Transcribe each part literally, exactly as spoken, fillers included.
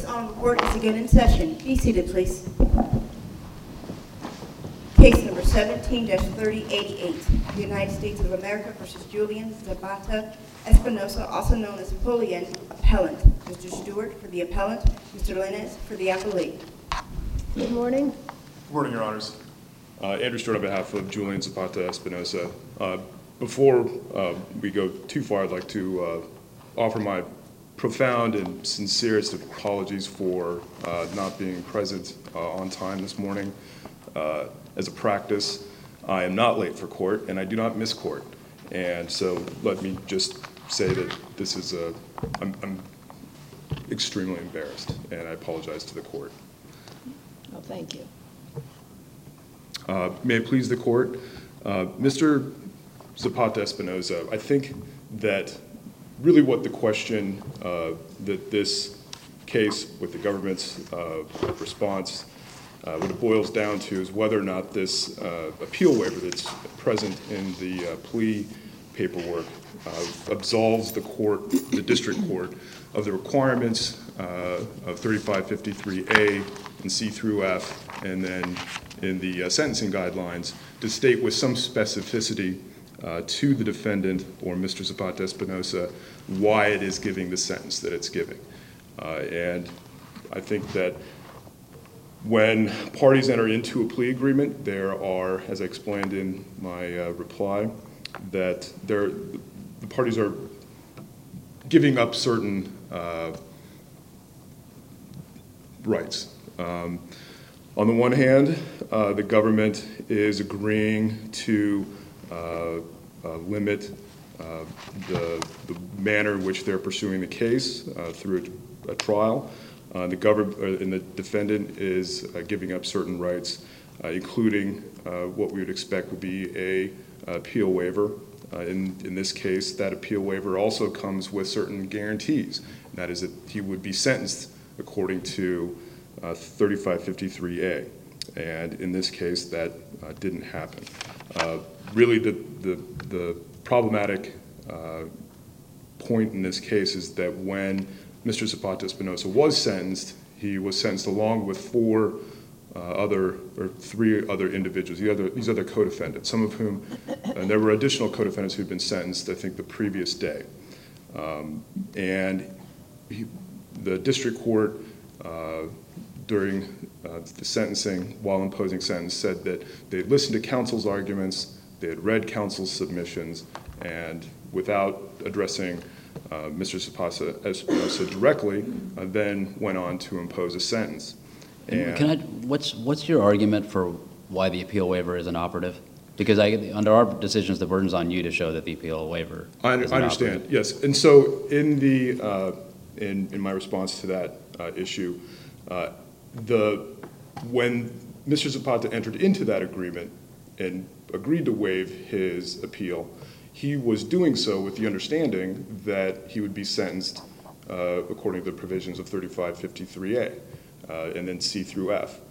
Honorable Court is again in session. Be seated, please. Case number seventeen dash thirty eighty-eight, the United States of America versus Julian Zapata Espinosa, also known as Julian, appellant. Mister Stewart for the appellant, Mister Linez for the appellee. Good morning. Good morning, Your Honors. Uh, Andrew Stewart on behalf of Julian Zapata Espinosa. Uh, before uh, we go too far, I'd like to uh, offer my profound and sincerest apologies for uh, not being present uh, on time this morning. Uh, as a practice, I am not late for court, and I do not miss court. And so let me just say that this is a, I'm, I'm extremely embarrassed, and I apologize to the court. Oh, thank you. Uh, may it please the court, uh, Mister Zapata Espinosa, I think that really what the question uh, that this case with the government's uh, response, uh, what it boils down to is whether or not this uh, appeal waiver that's present in the uh, plea paperwork uh, absolves the court, the district court, of the requirements uh, of thirty-five fifty-three A and C through F, and then in the uh, sentencing guidelines to state with some specificity uh, to the defendant or Mister Zapata Espinosa why it is giving the sentence that it's giving. Uh, and I think that when parties enter into a plea agreement, there are, as I explained in my uh, reply, that there, the parties are giving up certain uh, rights. Um, on the one hand, uh, the government is agreeing to uh, uh, limit uh, the, the manner in which they're pursuing the case uh, through a, a trial. Uh, the government uh, and the defendant is uh, giving up certain rights, uh, including uh, what we would expect would be a uh, appeal waiver. Uh, in, in this case, that appeal waiver also comes with certain guarantees. And that is that he would be sentenced according to uh, thirty-five fifty-three A. And in this case, that uh, didn't happen. Uh, really, the, the, the problematic uh, point in this case is that when Mister Zapata Espinosa was sentenced, he was sentenced along with four uh, other, or three other individuals, the other, these other co-defendants, some of whom, and there were additional co-defendants who had been sentenced, I think, the previous day. Um, and he, the district court, uh, during uh, the sentencing, while imposing sentence, said that they had listened to counsel's arguments, they had read counsel's submissions, and without addressing uh, Mister Zapata Espinosa directly, uh, then went on to impose a sentence. And Can I? What's what's your argument for why the appeal waiver isn't operative? Because I, under our decisions, the burden's on you to show that the appeal waiver. I, I understand. Operative. Yes, and so in the uh, in in my response to that uh, issue, uh, the when Mister Zapata entered into that agreement and agreed to waive his appeal, he was doing so with the understanding that he would be sentenced uh, according to the provisions of thirty-five fifty-three A uh, and then C through F.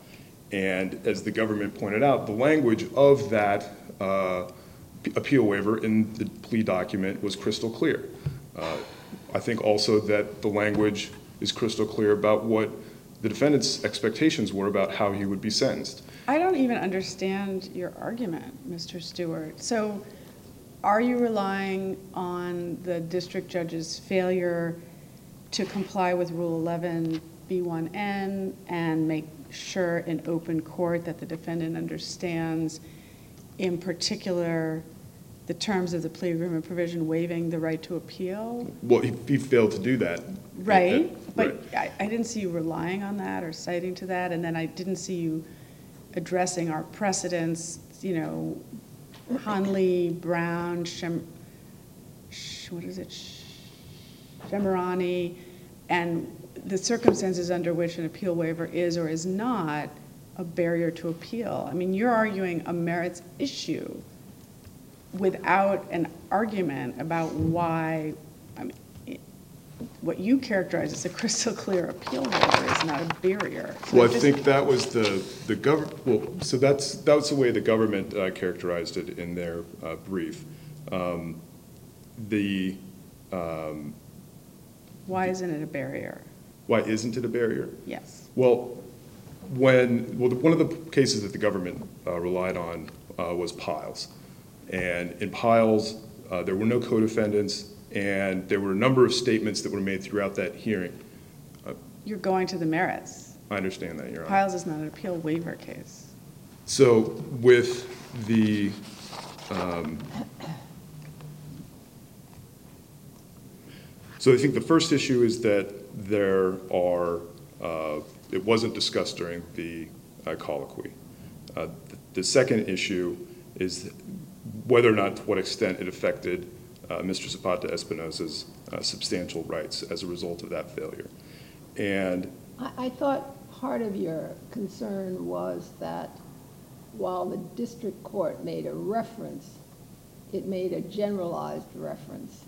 And as the government pointed out, the language of that uh, appeal waiver in the plea document was crystal clear. Uh, I think also that the language is crystal clear about what the defendant's expectations were about how he would be sentenced. I don't even understand your argument, Mister Stewart. So are you relying on the district judge's failure to comply with Rule eleven B one N and make sure in open court that the defendant understands, in particular, the terms of the plea agreement provision waiving the right to appeal? Well, he, he failed to do that. Right, Uh, but right. I, I didn't see you relying on that or citing to that, and then I didn't see you addressing our precedents, you know, Hanley, Brown, Shem, Sh, what is it, Shemirani, and the circumstances under which an appeal waiver is or is not a barrier to appeal. I mean, you're arguing a merits issue without an argument about why, I mean, it, what you characterize as a crystal clear appeal waiver is not a barrier. So Well, I just, think that was the, the government, well, so that's, that was the way the government uh, characterized it in their uh, brief. Um, the, um, why isn't it a barrier? Why isn't it a barrier? Yes. Well, when, well, one of the cases that the government uh, relied on uh, was Piles. And in Piles, uh, there were no co-defendants, and there were a number of statements that were made throughout that hearing. You're going to the merits. I understand that, Your Honor. Piles is not an appeal waiver case. So with the, um, so I think the first issue is that there are, uh, it wasn't discussed during the uh, colloquy. Uh, the second issue is whether or not, to what extent it affected uh, Mister Zapata Espinosa's uh, substantial rights as a result of that failure. And I, I thought part of your concern was that while the district court made a reference, it made a generalized reference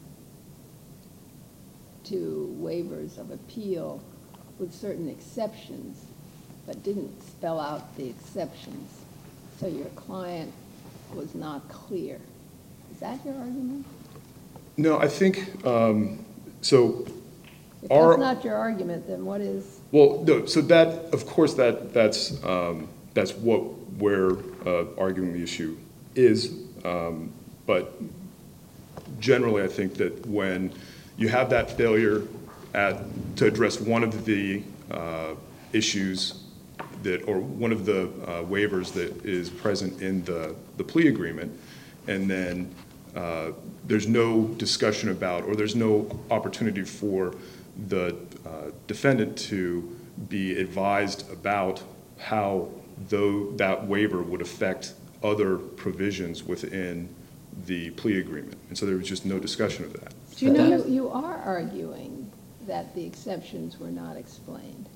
to waivers of appeal with certain exceptions, but didn't spell out the exceptions. So your client was not clear. Is that your argument? no, I think, um, so If our. that's not your argument, then what is? Well, no, so that, of course, that, that's, um, that's what we're uh, arguing the issue is. Um, but generally, I think that when you have that failure at, to address one of the uh, issues that, or one of the uh, waivers that is present in the, the plea agreement, and then uh, there's no discussion about, or there's no opportunity for the uh, defendant to be advised about how though that waiver would affect other provisions within the plea agreement. And so there was just no discussion of that. Do you know, You, you are arguing that the exceptions were not explained.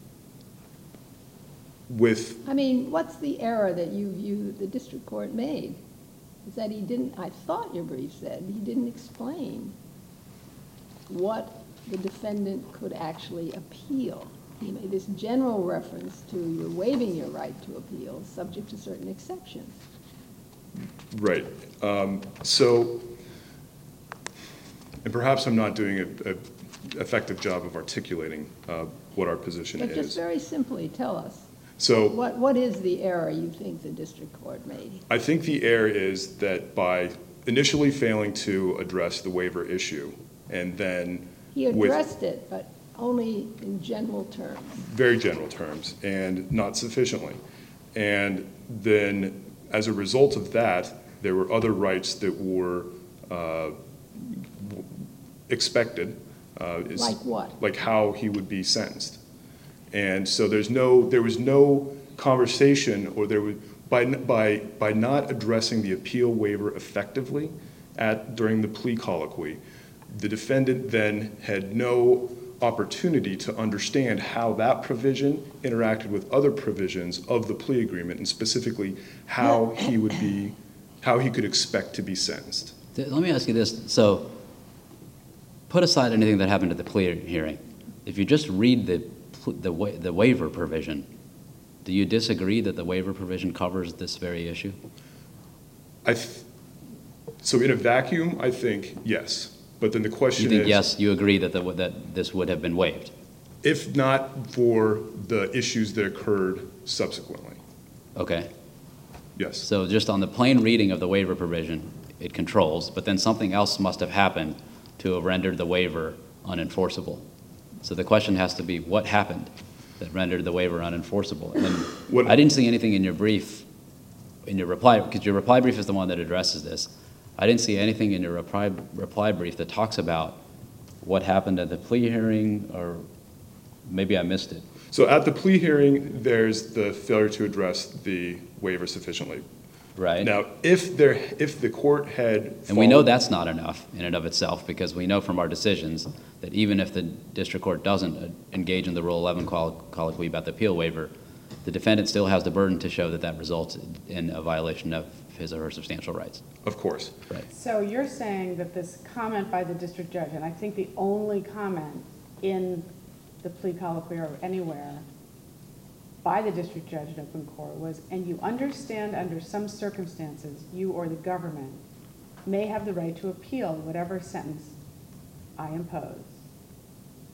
With, I mean, what's the error that you view the district court made? Is that he didn't, I thought your brief said, he didn't explain what the defendant could actually appeal. He made this general reference to you're waiving your right to appeal, subject to certain exceptions. right, um, so, and perhaps I'm not doing a, a effective job of articulating uh, what our position But just is. very simply, tell us, So what, what is the error you think the district court made? I think the error is that by initially failing to address the waiver issue, and then He with addressed it, but only in general terms. very general terms and not sufficiently. And then as a result of that, there were other rights that were uh, expected. uh, is- Like what? Like how he would be sentenced. And so there's no, there was no conversation, or there was, by, by, by not addressing the appeal waiver effectively at, during the plea colloquy, the defendant then had no opportunity to understand how that provision interacted with other provisions of the plea agreement, and specifically how he would be, how he could expect to be sentenced. Th- Let me ask you this. So put aside anything that happened at the plea hearing. If you just read the, pl- the, wa- the waiver provision, do you disagree that the waiver provision covers this very issue? I, th- so in a vacuum, I think yes. But then the question You think, is, yes, you agree that, the, that this would have been waived? if not for the issues that occurred subsequently, Okay. yes. So just on the plain reading of the waiver provision, it controls, but then something else must have happened to have rendered the waiver unenforceable. So the question has to be, what happened that rendered the waiver unenforceable? And What- I didn't see anything in your brief, in your reply, because your reply brief is the one that addresses this. I didn't see anything in your reply, reply brief that talks about what happened at the plea hearing, or maybe I missed it. So at the plea hearing, there's the failure to address the waiver sufficiently. Right? Now, if there, if the court had. And we know followed- that's not enough in and of itself, because we know from our decisions that even if the district court doesn't uh, engage in the Rule eleven collo- colloquy about the appeal waiver, the defendant still has the burden to show that that results in a violation of his or her substantial rights. Of course. Right. so you're saying that this comment by the district judge, and I think the only comment in the plea colloquy or anywhere by the district judge in open court was, and you understand under some circumstances, you or the government may have the right to appeal whatever sentence I impose.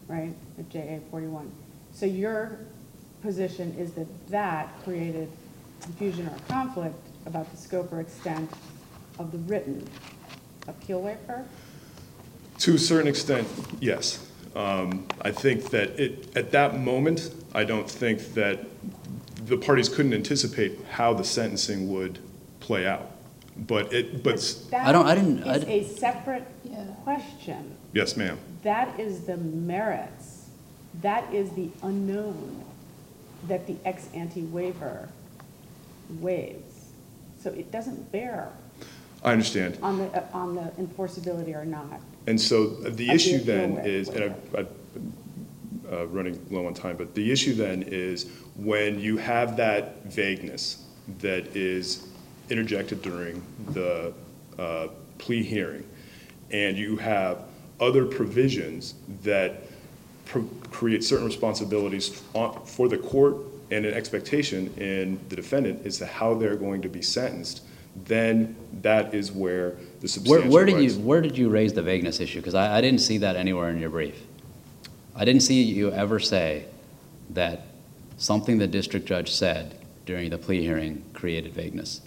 right, at J A forty-one. So your position is that that created confusion or conflict about the scope or extent of the written appeal waiver? To a certain extent, yes. Um, I think that it, at that moment, I don't think that the parties couldn't anticipate how the sentencing would play out. But it, but, That I don't- I didn't- I is d- a separate Yeah. question. yes, ma'am. That is the merits. That is the unknown that the ex ante waiver waives. So it doesn't bear I understand. on the, uh, on the enforceability or not. And so the the issue appeal then waiver. is, and I, I, uh, running low on time, but the issue then is when you have that vagueness that is interjected during the uh, plea hearing, and you have other provisions that pro- create certain responsibilities on, for the court and an expectation in the defendant as to how they're going to be sentenced, then that is where the Where, substantial where did rights- you, where did you raise the vagueness issue? Because I, I didn't see that anywhere in your brief. I didn't see you ever say that something the district judge said during the plea hearing created vagueness.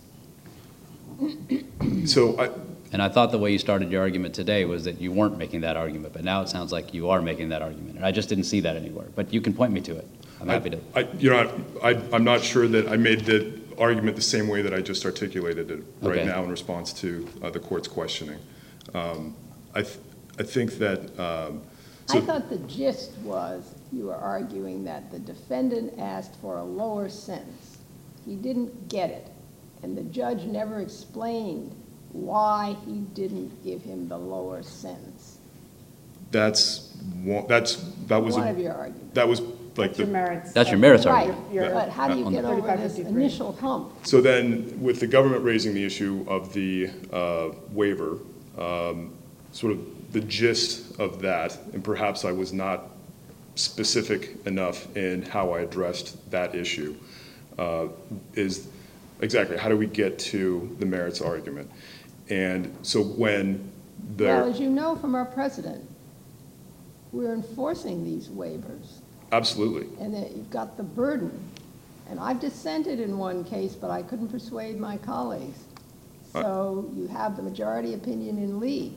So I, And I thought the way you started your argument today was that you weren't making that argument, but now it sounds like you are making that argument. And I just didn't see that anywhere, but you can point me to it. I'm happy to. I, you know, I, I'm not sure that I made the argument the same way that I just articulated it right Okay. now in response to uh, the court's questioning. Um, I, th- I think that, um, I so, thought the gist was you were arguing that the defendant asked for a lower sentence. He didn't get it, and the judge never explained why he didn't give him the lower sentence. that's, one- that's, that was, One a- of your arguments. that was like That's your the, merits. That's your merits Right, argument. Your- your- but how do you on the get over this 3553. initial hump? so then with the government raising the issue of the uh, waiver, um, sort of the gist of that, and perhaps I was not specific enough in how I addressed that issue, uh, is exactly how do we get to the merits argument? And so when Well, the, as you know from our president, we're enforcing these waivers, absolutely, and that you've got the burden. And I've dissented in one case, but I couldn't persuade my colleagues. So you have the majority opinion in Lee.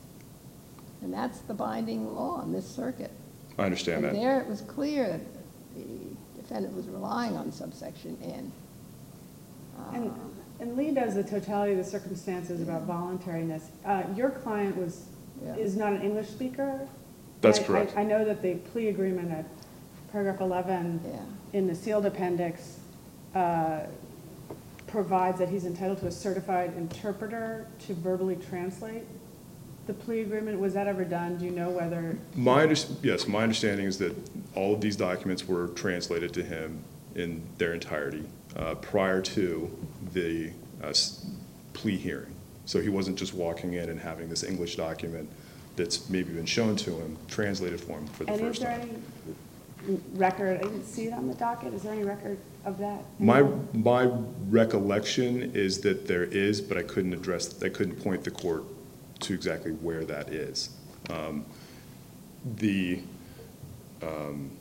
And that's the binding law in this circuit. I understand And that. there it was clear that the defendant was relying on subsection N. And, and Lee does the totality of the circumstances about voluntariness. Uh, Your client was, Yeah. is not an English speaker? That's I- I- correct. I know that the plea agreement at paragraph eleven Yeah. in the sealed appendix uh, provides that he's entitled to a certified interpreter to verbally translate the plea agreement. Was that ever done? Do you know whether? My, under- yes, my understanding is that all of these documents were translated to him in their entirety uh, prior to the uh, s- plea hearing. So he wasn't just walking in and having this English document that's maybe been shown to him, translated for him for the And is first there time. any record, I didn't see it on the docket, is there any record of that? My, my recollection is that there is, but I couldn't address, I couldn't point the court to exactly where that is. Um, The, um,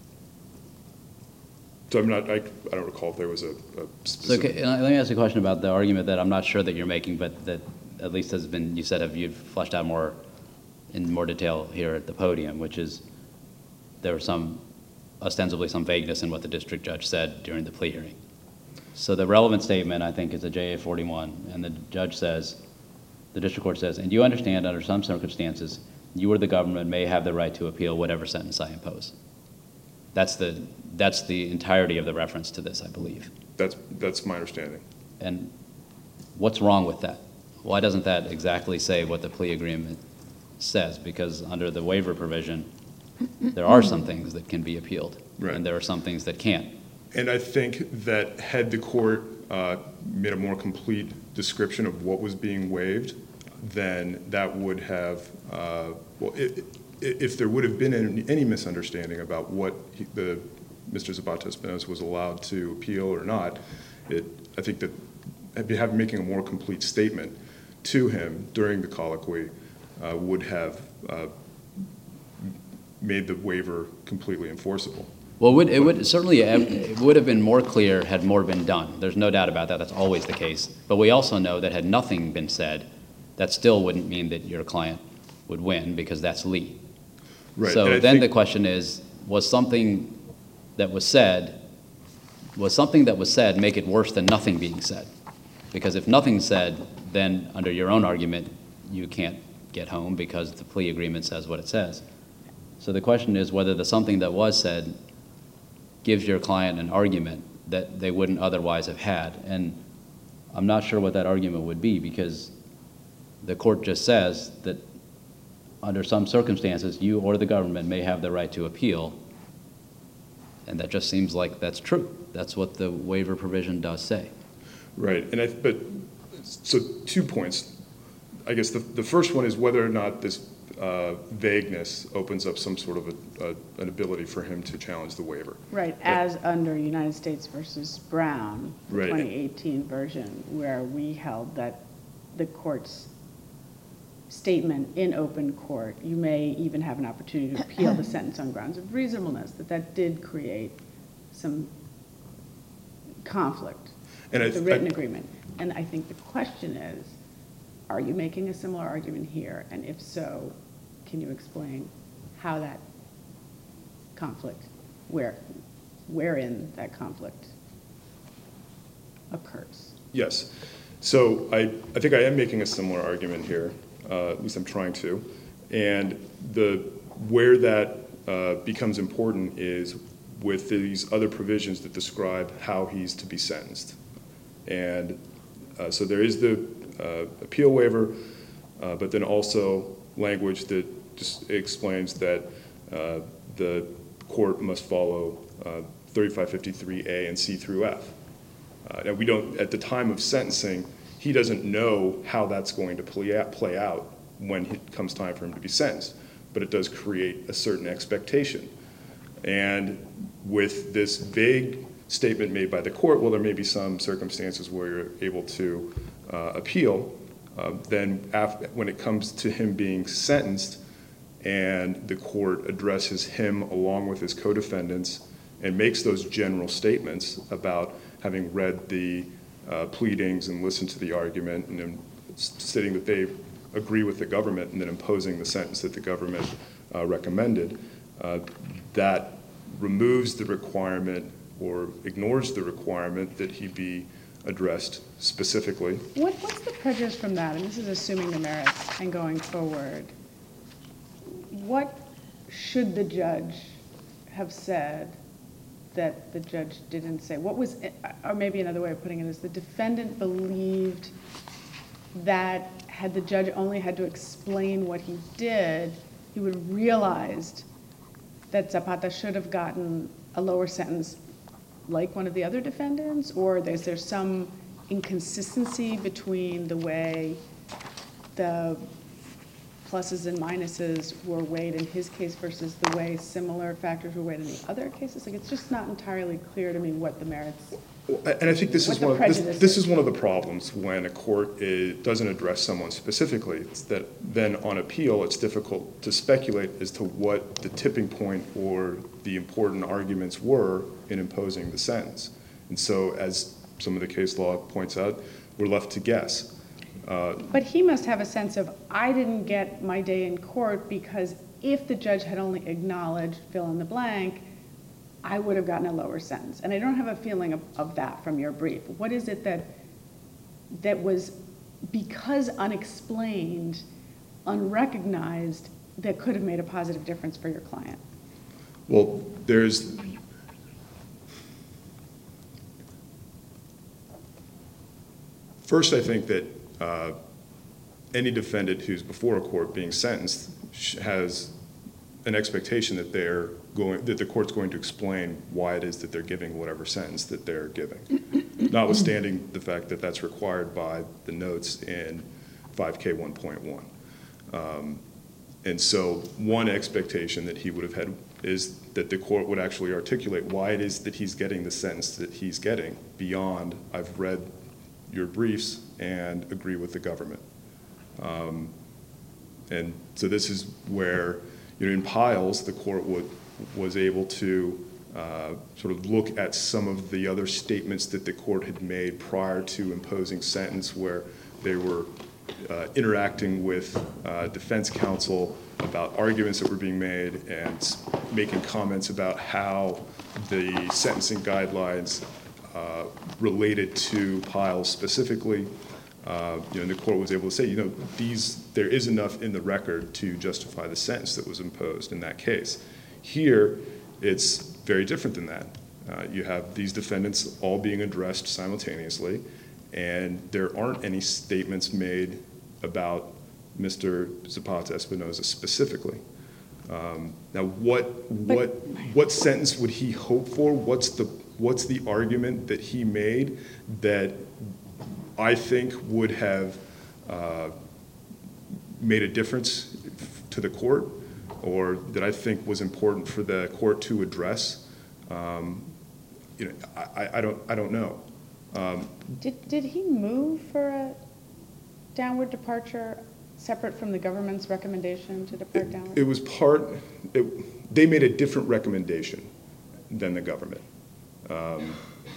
so I'm not, I, I don't recall if there was a a So specific. okay, let me ask you a question about the argument that I'm not sure that you're making, but that at least has been, you said, have you fleshed out more, in more detail here at the podium, which is there was some, ostensibly some vagueness in what the district judge said during the plea hearing. So the relevant statement, I think, is a J A forty-one, and the judge says, the district court says, and you understand under some circumstances, you or the government may have the right to appeal whatever sentence I impose. That's the, that's the entirety of the reference to this, I believe. That's, that's my understanding. And what's wrong with that? Why doesn't that exactly say what the plea agreement says? Because under the waiver provision, there are some things that can be appealed. Right. And there are some things that can't. And I think that had the court uh, made a more complete description of what was being waived, then that would have, uh, well, i- i- if there would have been any any misunderstanding about what he- the, Mister Zapata Espinosa was allowed to appeal or not, it, I think that having, making a more complete statement to him during the colloquy uh, would have uh, made the waiver completely enforceable. Well, it would, it would certainly, it would have been more clear had more been done. There's no doubt about that. That's always the case. But we also know that had nothing been said, that still wouldn't mean that your client would win, because that's Lee. Right. So And I then think- the question is, was something that was said, was something that was said make it worse than nothing being said? Because if nothing's said, then under your own argument, you can't get home because the plea agreement says what it says. So the question is whether the something that was said gives your client an argument that they wouldn't otherwise have had. And I'm not sure what that argument would be, because the court just says that under some circumstances, you or the government may have the right to appeal. And that just seems like that's true. That's what the waiver provision does say. Right, and I, but, so two points. I guess the, the first one is whether or not this uh, vagueness opens up some sort of a, a, an ability for him to challenge the waiver. Right, as under United States versus Brown, the Right. twenty eighteen version, where we held that the court's statement in open court, you may even have an opportunity to appeal the sentence on grounds of reasonableness, that that did create some conflict And I with the th- written I- agreement. And I think the question is, are you making a similar argument here? And if so, can you explain how that conflict, where, wherein that conflict occurs? Yes. So I, I think I am making a similar argument here, uh, at least I'm trying to. And the, where that uh, becomes important is with these other provisions that describe how he's to be sentenced. And uh, so there is the uh, appeal waiver, uh, but then also language that just explains that uh, the court must follow uh, thirty-five fifty-three A and C through F. Uh, Now, we don't, at the time of sentencing, he doesn't know how that's going to play out, play out when it comes time for him to be sentenced, but it does create a certain expectation. And with this vague statement made by the court, well, there may be some circumstances where you're able to uh, appeal, uh, then after, when it comes to him being sentenced and the court addresses him along with his co-defendants and makes those general statements about having read the uh, pleadings and listened to the argument and then stating that they agree with the government and then imposing the sentence that the government uh, recommended, uh, that removes the requirement or ignores the requirement that he be addressed specifically. What, what's the prejudice from that? And this is assuming the merits and going forward. What should the judge have said that the judge didn't say? What was, or maybe another way of putting it is, the defendant believed that had the judge only had to explain what he did, he would have realized that Zapata should have gotten a lower sentence like one of the other defendants? Or is there some inconsistency between the way the pluses and minuses were weighed in his case versus the way similar factors were weighed in the other cases? Like, it's just not entirely clear to me what the merits. And I think this What is the one of, this, prejudice this is. is one of the problems when a court is, doesn't address someone specifically. It's that then on appeal, it's difficult to speculate as to what the tipping point or the important arguments were in imposing the sentence. And so, as some of the case law points out, we're left to guess. Uh, But he must have a sense of, I didn't get my day in court because if the judge had only acknowledged fill in the blank, I would have gotten a lower sentence. And I don't have a feeling of, of that from your brief. What is it that that was, because unexplained, unrecognized, that could have made a positive difference for your client? Well, there's, first I think that uh, any defendant who's before a court being sentenced sh- has an expectation that they're going, that the court's going to explain why it is that they're giving whatever sentence that they're giving, notwithstanding the fact that that's required by the notes in five K one point one. Um, and so one expectation that he would have had is that the court would actually articulate why it is that he's getting the sentence that he's getting beyond, I've read your briefs and agree with the government. Um, and so this is where you know, in Piles, the court would, was able to uh, sort of look at some of the other statements that the court had made prior to imposing sentence, where they were uh, interacting with uh, defense counsel about arguments that were being made and making comments about how the sentencing guidelines uh, related to Piles specifically. Uh, you know, and the court was able to say, you know, these, there is enough in the record to justify the sentence that was imposed in that case. Here, it's very different than that. Uh, you have these defendants all being addressed simultaneously, and there aren't any statements made about Mister Zapata Espinoza specifically. Um, now, what what what sentence would he hope for? What's the what's the argument that he made that I think would have uh, made a difference to the court, or that I think was important for the court to address? Um, you know, I, I don't I don't know. Um, Did, did he move for a downward departure separate from the government's recommendation to depart it, downward? it was part. It, they made a different recommendation than the government. Um,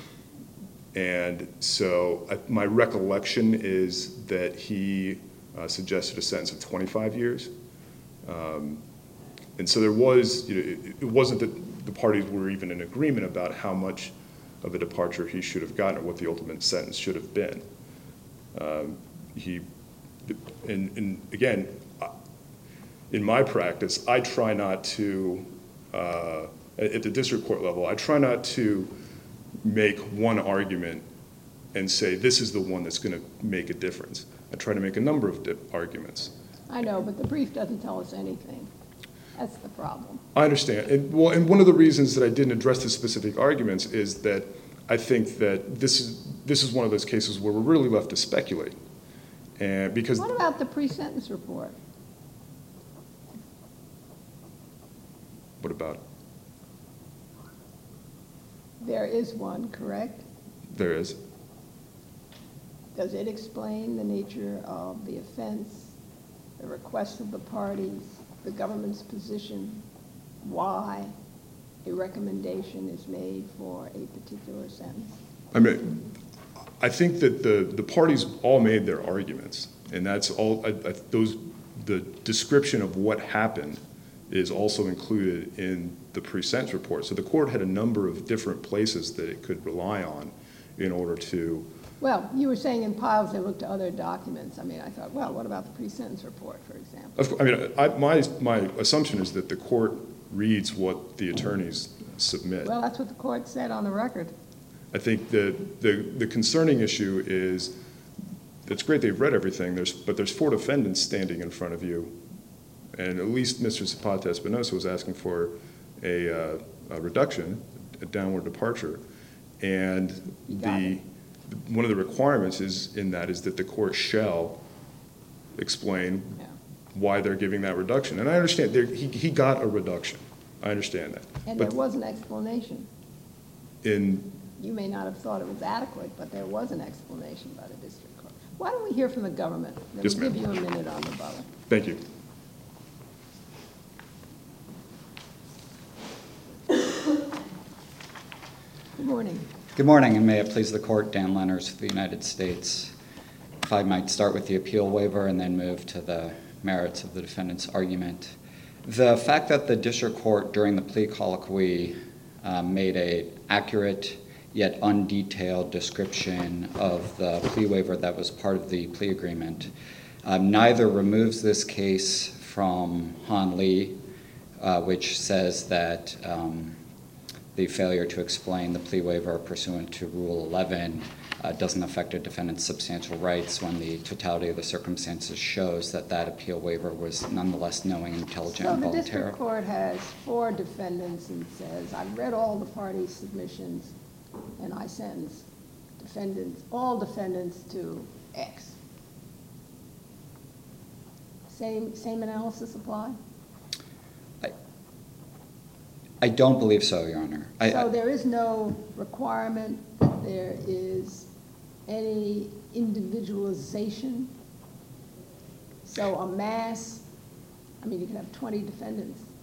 And so uh, my recollection is that he uh, suggested a sentence of twenty-five years. Um, and so there was, you know, it, it wasn't that the parties were even in agreement about how much of a departure he should have gotten or what the ultimate sentence should have been. Um, he, and, and again, in my practice, I try not to, uh, at the district court level, I try not to make one argument and say this is the one that's going to make a difference. I try to make a number of arguments. I know, but the brief doesn't tell us anything. That's the problem. I understand. And, well, and one of the reasons that I didn't address the specific arguments is that I think that this is this is one of those cases where we're really left to speculate. And because What about the pre-sentence report? what about There is one, correct? there is? Does it explain the nature of the offense, the request of the parties, the government's position, why a recommendation is made for a particular sentence? I mean, I think that the, the parties all made their arguments, and that's all, I, I, those, the description of what happened is also included in the pre-sentence report. So the court had a number of different places that it could rely on in order to. Well, you were saying in Piles they looked to other documents. I mean, I thought, well, what about the pre-sentence report, for example? Of, I mean, I, my, my assumption is that the court reads what the attorneys submit. Well, that's what the court said on the record. I think the, the, the concerning issue is, it's great they've read everything, there's, but there's four defendants standing in front of you, and at least Mister Zapata Espinoza was asking for a, uh, a reduction, a downward departure, and the one of the requirements is in that is that the court shall explain Yeah. why they're giving that reduction. And I understand there, he, he got a reduction. I understand that. And But there was an explanation. in You may not have thought it was adequate, but there was an explanation by the district court. Why don't we hear from the government? Then Yes, we'll ma'am. give you a minute on the button. Thank you. Good morning. Good morning, and may it please the court, Dan Lenners of the United States. If I might start with the appeal waiver and then move to the merits of the defendant's argument. The fact that the district court during the plea colloquy um, made an accurate yet undetailed description of the plea waiver that was part of the plea agreement um, neither removes this case from Han Lee, uh, which says that um, the failure to explain the plea waiver pursuant to Rule eleven uh, doesn't affect a defendant's substantial rights when the totality of the circumstances shows that that appeal waiver was nonetheless knowing, intelligent, So and the voluntary. district court has four defendants and says, I've read all the parties' submissions and I sentence defendants, all defendants to X. Same, same analysis apply? I don't believe so, Your Honor. I- So I- there is no requirement that there is any individualization? So a mass, I mean, you can have twenty defendants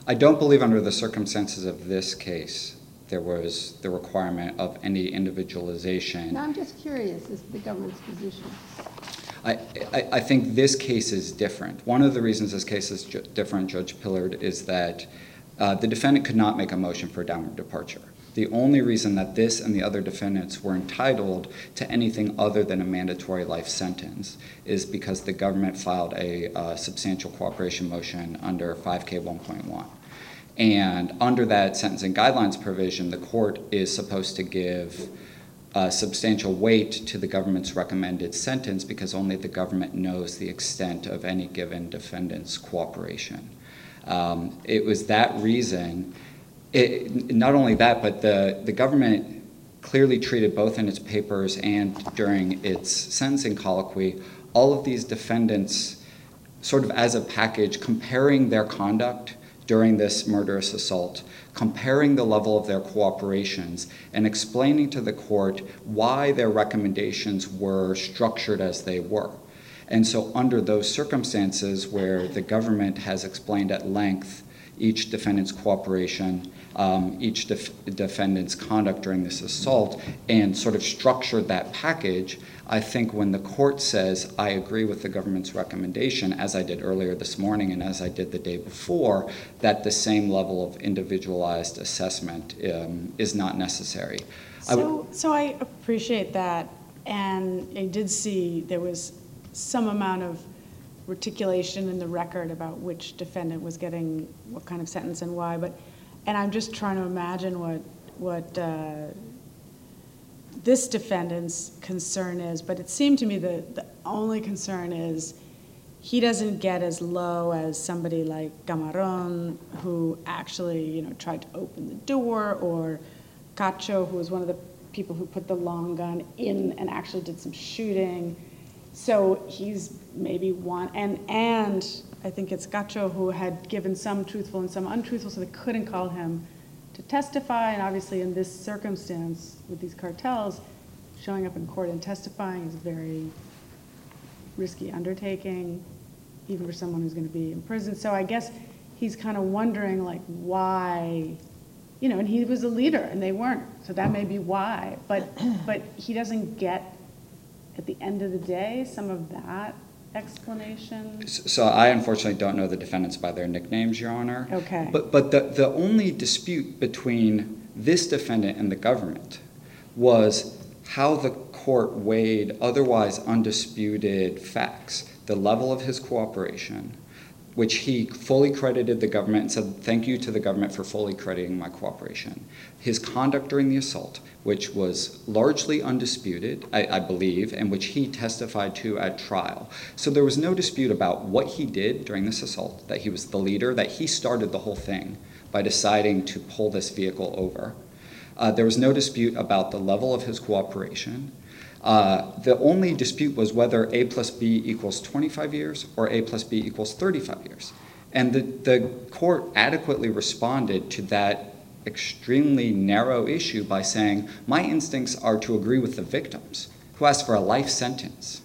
I don't believe under the circumstances of this case there was the requirement of any individualization. Now, I'm just curious as to the government's position. I, I, I think this case is different. One of the reasons this case is ju- different, Judge Pillard, is that uh, the defendant could not make a motion for downward departure. The only reason that this and the other defendants were entitled to anything other than a mandatory life sentence is because the government filed a uh, substantial cooperation motion under five K one point one. And under that sentencing guidelines provision, the court is supposed to give uh, substantial weight to the government's recommended sentence because only the government knows the extent of any given defendant's cooperation. Um, it was that reason, it, not only that, but the, the government clearly treated both in its papers and during its sentencing colloquy all of these defendants sort of as a package, comparing their conduct during this murderous assault, comparing the level of their cooperations, and explaining to the court why their recommendations were structured as they were. And so under those circumstances where the government has explained at length each defendant's cooperation, um, each def- defendant's conduct during this assault, and sort of structured that package, I think when the court says, I agree with the government's recommendation, as I did earlier this morning and as I did the day before, that the same level of individualized assessment um, is not necessary. I So, would, so I appreciate that, and I did see there was some amount of reticulation in the record about which defendant was getting what kind of sentence and why, but, and I'm just trying to imagine what, what uh, this defendant's concern is, but it seemed to me that the only concern is he doesn't get as low as somebody like Camarón, who actually, you know, tried to open the door, or Cacho, who was one of the people who put the long gun in and actually did some shooting. So he's maybe one, and and I think it's Cacho who had given some truthful and some untruthful, so they couldn't call him to testify. And obviously in this circumstance with these cartels, showing up in court and testifying is a very risky undertaking, even for someone who's going to be in prison. So I guess he's kind of wondering, like, why, you know, and he was a leader and they weren't, so that may be why. But but he doesn't get, at the end of the day, some of that explanation? so I unfortunately don't know the defendants by their nicknames, Your Honor. Okay. But, but the, the only dispute between this defendant and the government was how the court weighed otherwise undisputed facts, the level of his cooperation, which he fully credited the government and said, thank you to the government for fully crediting my cooperation. His conduct during the assault, which was largely undisputed, I, I believe, and which he testified to at trial. So there was no dispute about what he did during this assault, that he was the leader, that he started the whole thing by deciding to pull this vehicle over. Uh, there was no dispute about the level of his cooperation. Uh, the only dispute was whether A plus B equals twenty-five years or A plus B equals thirty-five years. And the, the court adequately responded to that extremely narrow issue by saying, my instincts are to agree with the victims who asked for a life sentence.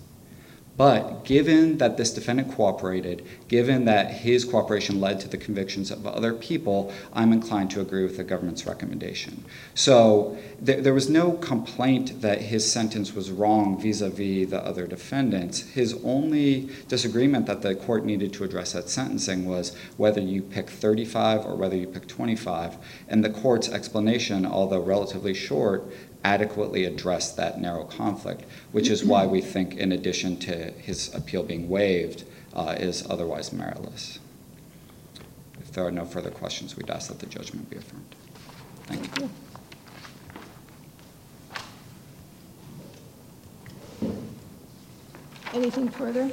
But given that this defendant cooperated, given that his cooperation led to the convictions of other people, I'm inclined to agree with the government's recommendation. So th- there was no complaint that his sentence was wrong vis-a-vis the other defendants. His only disagreement that the court needed to address at sentencing was whether you pick thirty-five or whether you pick twenty-five. And the court's explanation, although relatively short, adequately addressed that narrow conflict, which is why we think, in addition to his appeal being waived, uh, is otherwise meritless. If there are no further questions, we'd ask that the judgment be affirmed. Thank you. Anything further?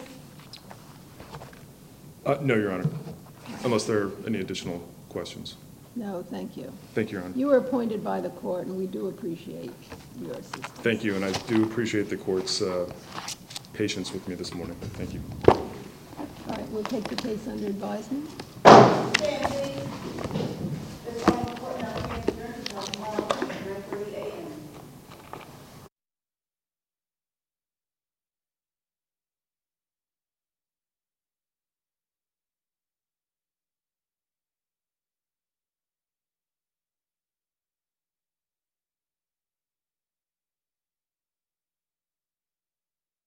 Uh, No, Your Honor, unless there are any additional questions. No, thank you. Thank you, Your Honor. You were appointed by the court, and we do appreciate your assistance. Thank you, and I do appreciate the court's uh, patience with me this morning. Thank you. All right, we'll take the case under advisement.